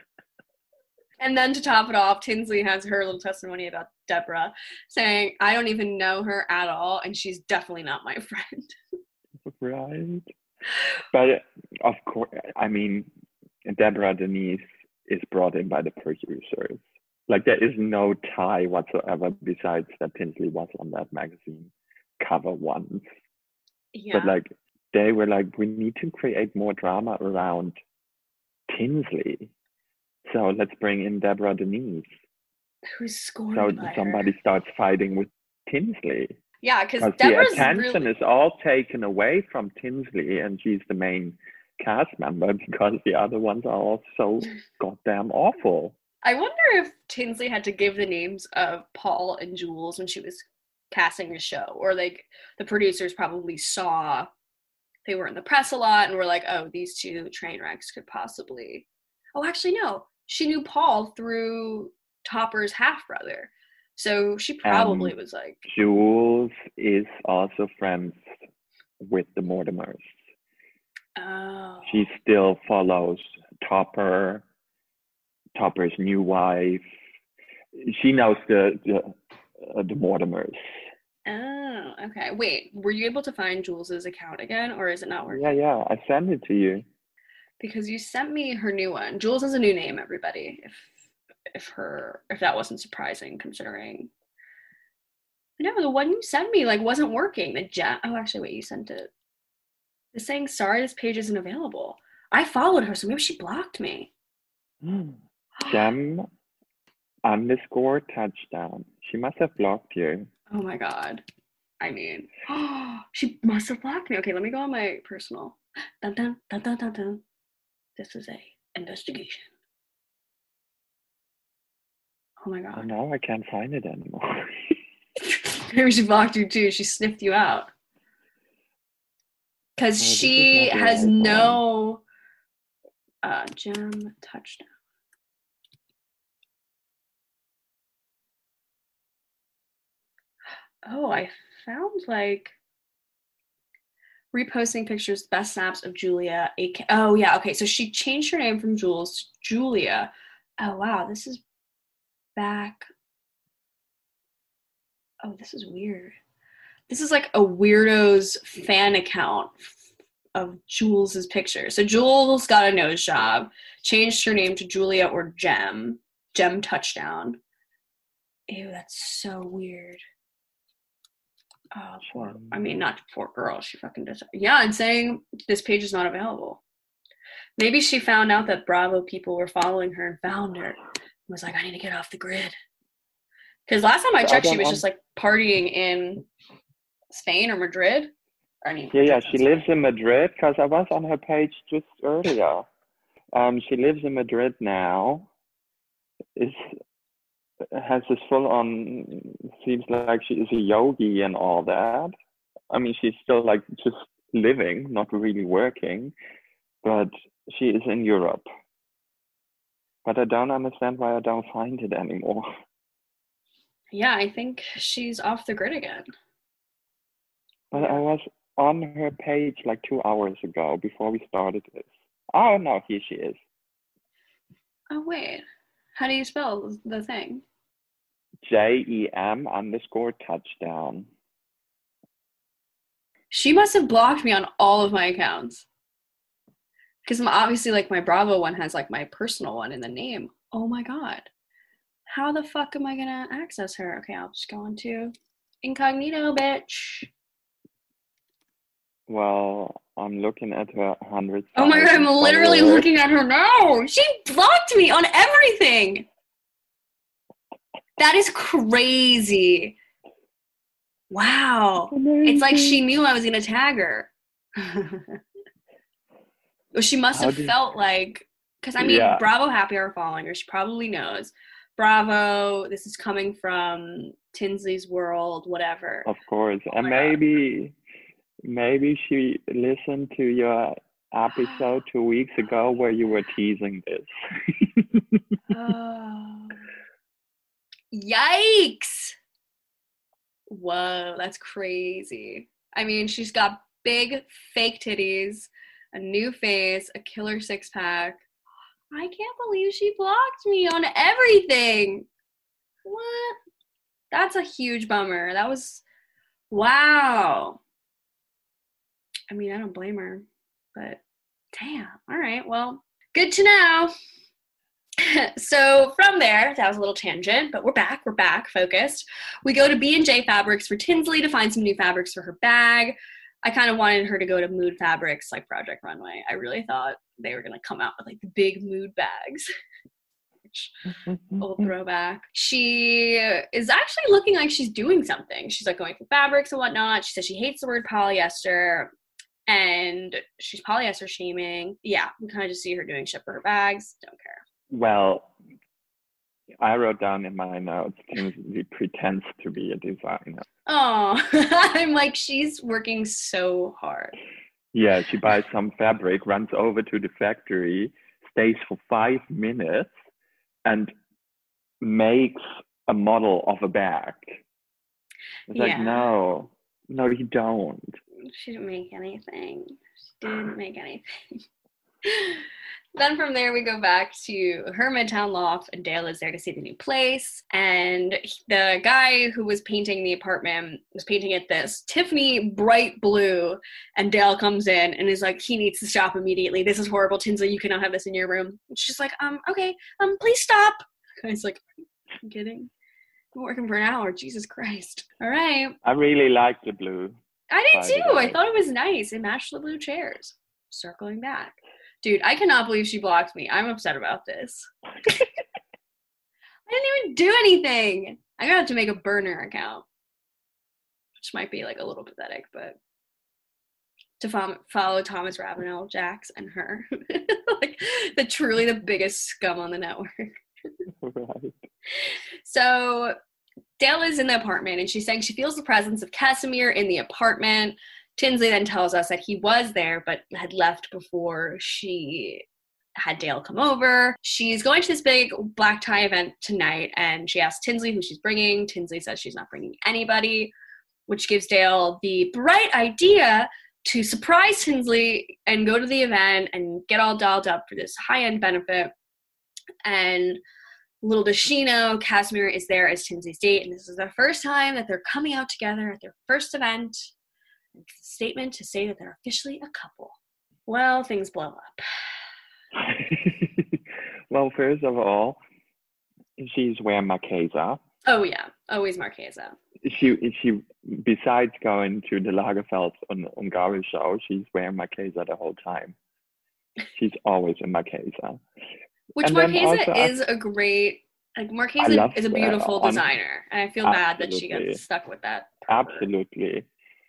And then to top it off, Tinsley has her little testimony about Deborah saying, I don't even know her at all, and she's definitely not my friend. Right. But of course, I mean, Deborah Denise is brought in by the producers. Like, there is no tie whatsoever besides that Tinsley was on that magazine cover once. Yeah. But, like, they were like, we need to create more drama around Tinsley. So let's bring in Deborah Denise. Who's scorned so by somebody her. Starts fighting with Tinsley. Yeah, because the attention is all taken away from Tinsley, and she's the main cast member because the other ones are all so goddamn awful. I wonder if Tinsley had to give the names of Paul and Jules when she was casting the show, or like the producers probably saw they were in the press a lot and were like, oh, these two train wrecks could possibly. Oh, actually, no. She knew Paul through Topper's half-brother. So she probably was like... Jules is also friends with the Mortimers. Oh. She still follows Topper's new wife. She knows the Mortimers. Oh, okay. Wait, were you able to find Jules's account again, or is it not working? Yeah, I sent it to you. Because you sent me her new one. Jules has a new name, everybody. If that wasn't surprising, considering. No, the one you sent me wasn't working. Oh, actually, wait, you sent it. It's saying sorry, this page isn't available. I followed her, so maybe she blocked me. Gem _touchdown. She must have blocked you. Oh my god. I mean, she must have blocked me. Okay, let me go on my personal. Dun, dun, dun, dun, dun, dun. This is a investigation. Oh my god. Oh, now I can't find it anymore. Maybe she blocked you too. She sniffed you out. Because she has no gem touchdown. Oh, I found reposting pictures, best snaps of Julia. Oh yeah, okay. So she changed her name from Jules to Julia. Oh wow, this is back. Oh, this is weird. This is like a weirdo's fan account of Jules's picture. So Jules got a nose job, changed her name to Julia or Gem touchdown. Ew, that's so weird. Oh, not poor girl. She fucking does. Yeah, I'm saying this page is not available. Maybe she found out that Bravo people were following her and found her. And was like, I need to get off the grid. Because last time I checked, she was just partying in Spain or Madrid. Yeah, she lives in Madrid because I was on her page just earlier. She lives in Madrid now. Has this full on, seems like she is a yogi and all that. I mean, she's still just living, not really working, but she is in Europe. But I don't understand why I don't find it anymore. Yeah, I think she's off the grid again. But I was on her page 2 hours ago before we started this. Oh, no, here she is. Oh, wait. How do you spell the thing? JEM _touchdown. She must have blocked me on all of my accounts. Because obviously, like, my Bravo one has, like, my personal one in the name. Oh, my God. How the fuck am I going to access her? Okay, I'll just go into incognito, bitch. Well, I'm looking at her 100. Oh, my God, I'm literally looking at her now. She blocked me on everything. That is crazy. Wow. It's like she knew I was going to tag her. Well, she must have felt like, because I mean, yeah. Bravo Happy Hour following her, she probably knows. Bravo, this is coming from Tinsley's world, whatever. Of course. And maybe she listened to your episode 2 weeks ago where you were teasing this. Oh. Yikes. Whoa, that's crazy. I mean, she's got big fake titties, a new face, a killer six-pack. I can't believe she blocked me on everything. What? That's a huge bummer. That was, wow. I mean, I don't blame her, but damn. All right, well, good to know. So from there, that was a little tangent, but we're back, focused. We go to B&J Fabrics for Tinsley to find some new fabrics for her bag. I kind of wanted her to go to Mood Fabrics, like Project Runway. I really thought they were going to come out with like the big mood bags. Old throwback. She is actually looking like she's doing something. She's like going through fabrics and whatnot. She says she hates the word polyester and she's polyester shaming. Yeah, we kind of just see her doing shit for her bags. Don't care. Well, I wrote down in my notes, Tinsley pretends to be a designer. Oh, I'm like, she's working so hard. Yeah, she buys some fabric, runs over to the factory, stays for 5 minutes, and makes a model of a bag. It's like, no, you don't. She didn't make anything. Then from there, we go back to her Midtown loft, and Dale is there to see the new place. And the guy who was painting the apartment was painting it this Tiffany bright blue. And Dale comes in and is like, he needs to stop immediately. This is horrible, Tinsley. You cannot have this in your room. And she's like, okay, please stop. The guy's like, I'm kidding. I'm working for an hour. Jesus Christ. All right. I really like the blue. I did too. I thought it was nice. It matched the blue chairs. Circling back. Dude, I cannot believe she blocked me. I'm upset about this. I didn't even do anything. I'm gonna have to make a burner account. Which might be like a little pathetic, but to follow Thomas Ravenel, Jax, and her. Like truly the biggest scum on the network. Right. So Dale is in the apartment and she's saying she feels the presence of Casimir in the apartment. Tinsley then tells us that he was there but had left before she had Dale come over. She's going to this big black tie event tonight and she asks Tinsley who she's bringing. Tinsley says she's not bringing anybody, which gives Dale the bright idea to surprise Tinsley and go to the event and get all dolled up for this high-end benefit. And little does she know, Casimir is there as Tinsley's date, and this is the first time that they're coming out together at their first event. It's a statement to say that they're officially a couple. Well, things blow up. Well, first of all, she's wearing Marchesa. Oh, yeah. Always Marchesa. She besides going to the Lagerfeld on Gary show, she's wearing Marchesa the whole time. She's always in Marchesa. Which Marchesa is a great, like, Marchesa is a beautiful designer. And I feel bad that she got stuck with that. Absolutely.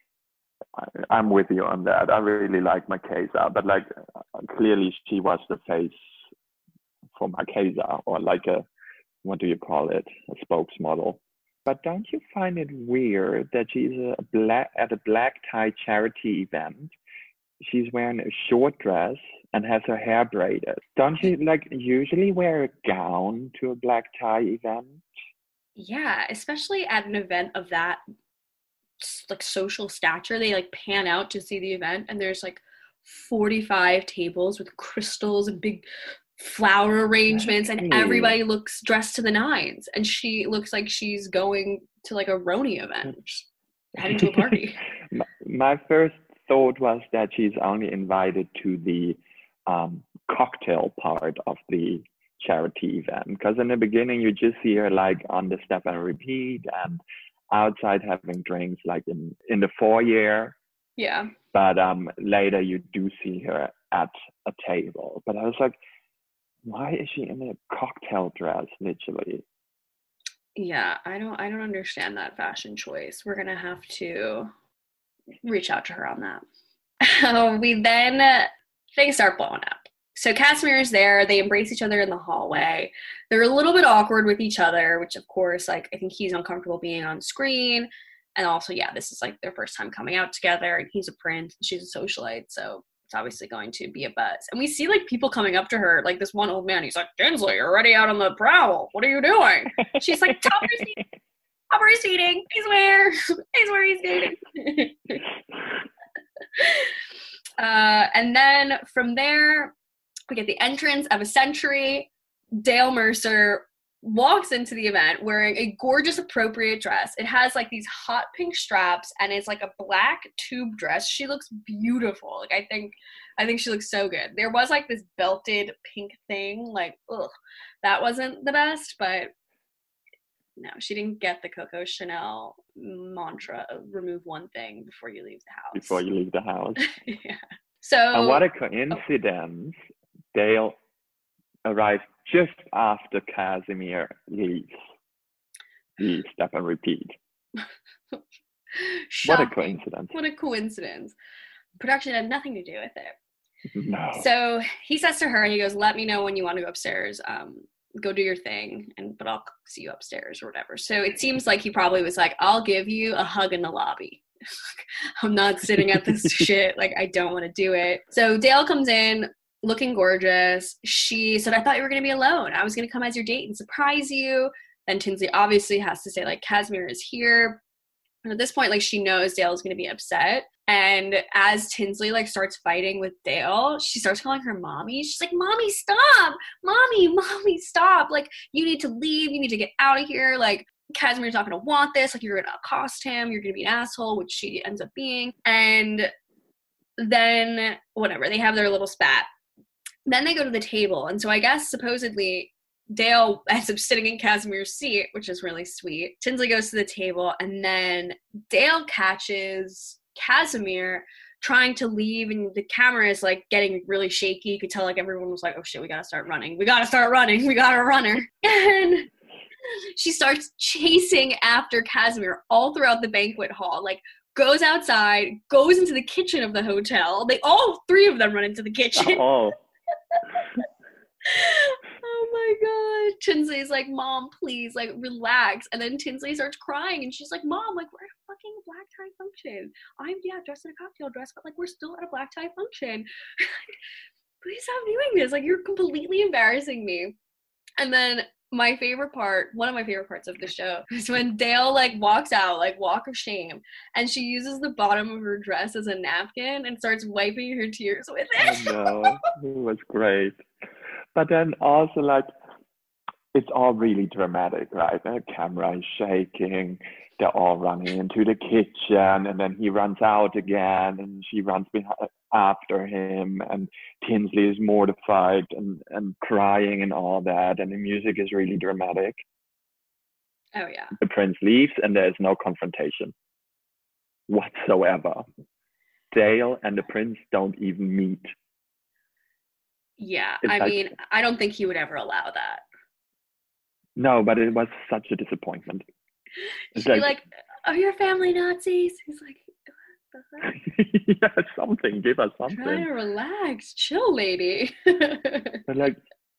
I'm with you on that. I really like Marchesa, but like clearly she was the face for Marchesa, or like a, what do you call it, a spokesmodel. But don't you find it weird that she's at a black tie charity event? She's wearing a short dress and has her hair braided. Don't you like usually wear a gown to a black tie event? Yeah, especially at an event of that like social stature. They like pan out to see the event and there's like 45 tables with crystals and big flower arrangements and everybody looks dressed to the nines, and she looks like she's going to like a Roni event, heading to a party. My first thought was that she's only invited to the cocktail part of the charity event. Because in the beginning, you just see her like on the step and repeat and outside having drinks, like in the foyer. Yeah. But later you do see her at a table. But I was like, why is she in a cocktail dress, literally? Yeah, I don't understand that fashion choice. We're gonna have to reach out to her on that. Things start blowing up. So Casimir is there. They embrace each other in the hallway. They're a little bit awkward with each other, which of course, like, I think he's uncomfortable being on screen. And also, yeah, this is like their first time coming out together, and he's a prince, she's a socialite, so it's obviously going to be a buzz. And we see like people coming up to her, like this one old man, he's like, Tinsley, you're already out on the prowl. What are you doing? She's like, top her seating. He's where he's dating. And then from there, we get the entrance of a century. Dale Mercer walks into the event wearing a gorgeous appropriate dress. It has like these hot pink straps and it's like a black tube dress. She looks beautiful. Like I think she looks so good. There was like this belted pink thing, like, ugh, that wasn't the best, but no, she didn't get the Coco Chanel mantra of remove one thing before you leave the house. Yeah. So, and what a coincidence. Dale arrived just after Casimir leaves the step and repeat. What a coincidence. What a coincidence. Production had nothing to do with it. No. So he says to her, he goes, let me know when you want to go upstairs. Go do your thing, but I'll see you upstairs or whatever. So it seems like he probably was like, I'll give you a hug in the lobby. I'm not sitting at this shit. Like, I don't want to do it. So Dale comes in looking gorgeous. She said, I thought you were going to be alone. I was going to come as your date and surprise you. Then Tinsley obviously has to say, like, Casimir is here. And at this point, like, she knows Dale is going to be upset. And as Tinsley, like, starts fighting with Dale, she starts calling her mommy. She's like, Mommy, stop! Mommy, stop! Like, you need to leave. You need to get out of here. Like, Casimir's not going to want this. Like, you're going to accost him. You're going to be an asshole, which she ends up being. And then, whatever, they have their little spat. Then they go to the table. And so I guess supposedly Dale ends up sitting in Casimir's seat, which is really sweet. Tinsley goes to the table, and then Dale catches Casimir trying to leave, and the camera is like getting really shaky. You could tell like everyone was like, oh shit, we gotta start running. We got a runner. And she starts chasing after Casimir all throughout the banquet hall, like goes outside, goes into the kitchen of the hotel. All three of them run into the kitchen. Oh. Oh my god. Tinsley's like, Mom, please, like, relax. And then Tinsley starts crying, and she's like, Mom, like, we're at a fucking black tie function. I'm, dressed in a cocktail dress, but, like, we're still at a black tie function. Please stop doing this. Like, you're completely embarrassing me. And then one of my favorite parts of the show is when Dale, like, walks out, like, walk of shame, and she uses the bottom of her dress as a napkin and starts wiping her tears with it. I know. It was great. But then also, like, it's all really dramatic, right? The camera is shaking. They're all running into the kitchen, and then he runs out again, and she runs after him, and Tinsley is mortified and crying and all that, and the music is really dramatic. Oh, yeah. The prince leaves, and there's no confrontation whatsoever. Dale and the prince don't even meet. Yeah, I mean, I don't think he would ever allow that. No, but it was such a disappointment. She's like, are your family Nazis? He's like, what the heck? Yeah, something. Give us something. Try to relax. Chill, lady. But, like,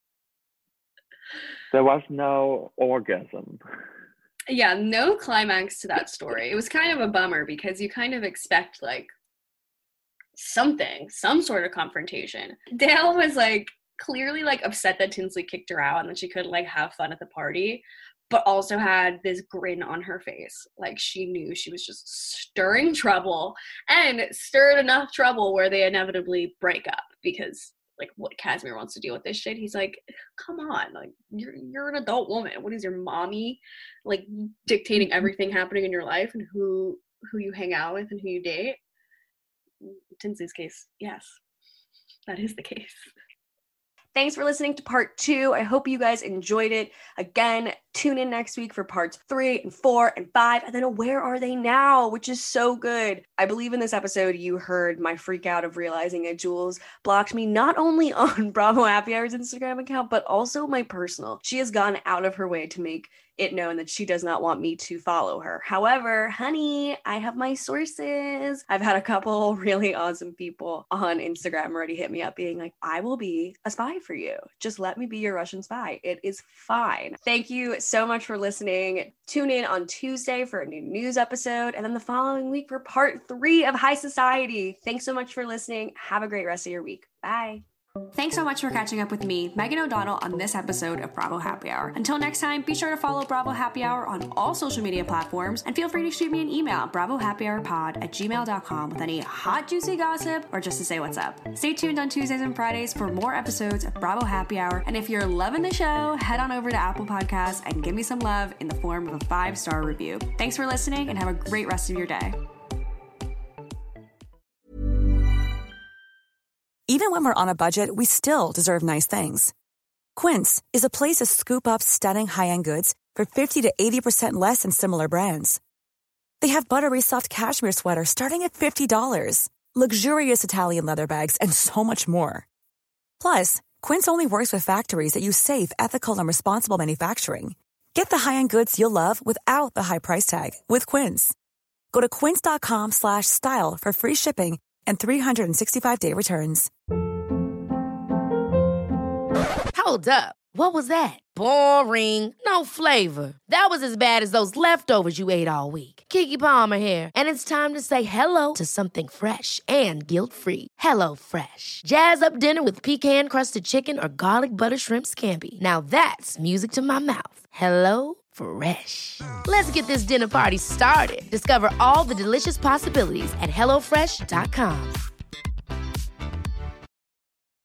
there was no orgasm. Yeah, no climax to that story. It was kind of a bummer because you kind of expect, like, some sort of confrontation. Dale was like clearly like upset that Tinsley kicked her out and that she couldn't like have fun at the party, but also had this grin on her face. Like she knew she was just stirring trouble, and stirred enough trouble where they inevitably break up because like what Casimir wants to deal with this shit. He's like, come on, like you're an adult woman. What is your mommy like dictating everything happening in your life and who you hang out with and who you date? Tinsley's case, yes. that is the case. Thanks for listening to part 2. I hope you guys enjoyed it. Again, tune in next week for parts 3 and 4 and 5, and then Where Are They Now, which is so good. I believe in this episode you heard my freak out of realizing that Jules blocked me not only on Bravo Happy Hour's Instagram account, but also my personal. She has gone out of her way to make it known that she does not want me to follow her. However, honey, I have my sources. I've had a couple really awesome people on Instagram already hit me up being like, I will be a spy for you. Just let me be your Russian spy. It is fine. Thank you so much for listening. Tune in on Tuesday for a new news episode, and then the following week for part 3 of High Society. Thanks so much for listening. Have a great rest of your week. Bye. Thanks so much for catching up with me, Megan O'Donnell, on this episode of Bravo Happy Hour. Until next time, be sure to follow Bravo Happy Hour on all social media platforms, and feel free to shoot me an email, bravohappyhourpod@gmail.com, with any hot, juicy gossip or just to say what's up. Stay tuned on Tuesdays and Fridays for more episodes of Bravo Happy Hour, and if you're loving the show, head on over to Apple Podcasts and give me some love in the form of a 5-star review. Thanks for listening, and have a great rest of your day. Even when we're on a budget, we still deserve nice things. Quince is a place to scoop up stunning high-end goods for 50 to 80% less than similar brands. They have buttery soft cashmere sweaters starting at $50, luxurious Italian leather bags, and so much more. Plus, Quince only works with factories that use safe, ethical, and responsible manufacturing. Get the high-end goods you'll love without the high price tag with Quince. Go to quince.com/style for free shipping and 365-day returns. Hold up. What was that? Boring. No flavor. That was as bad as those leftovers you ate all week. Keke Palmer here, and it's time to say hello to something fresh and guilt-free. HelloFresh. Jazz up dinner with pecan-crusted chicken or garlic butter shrimp scampi. Now that's music to my mouth. HelloFresh. Let's get this dinner party started. Discover all the delicious possibilities at HelloFresh.com.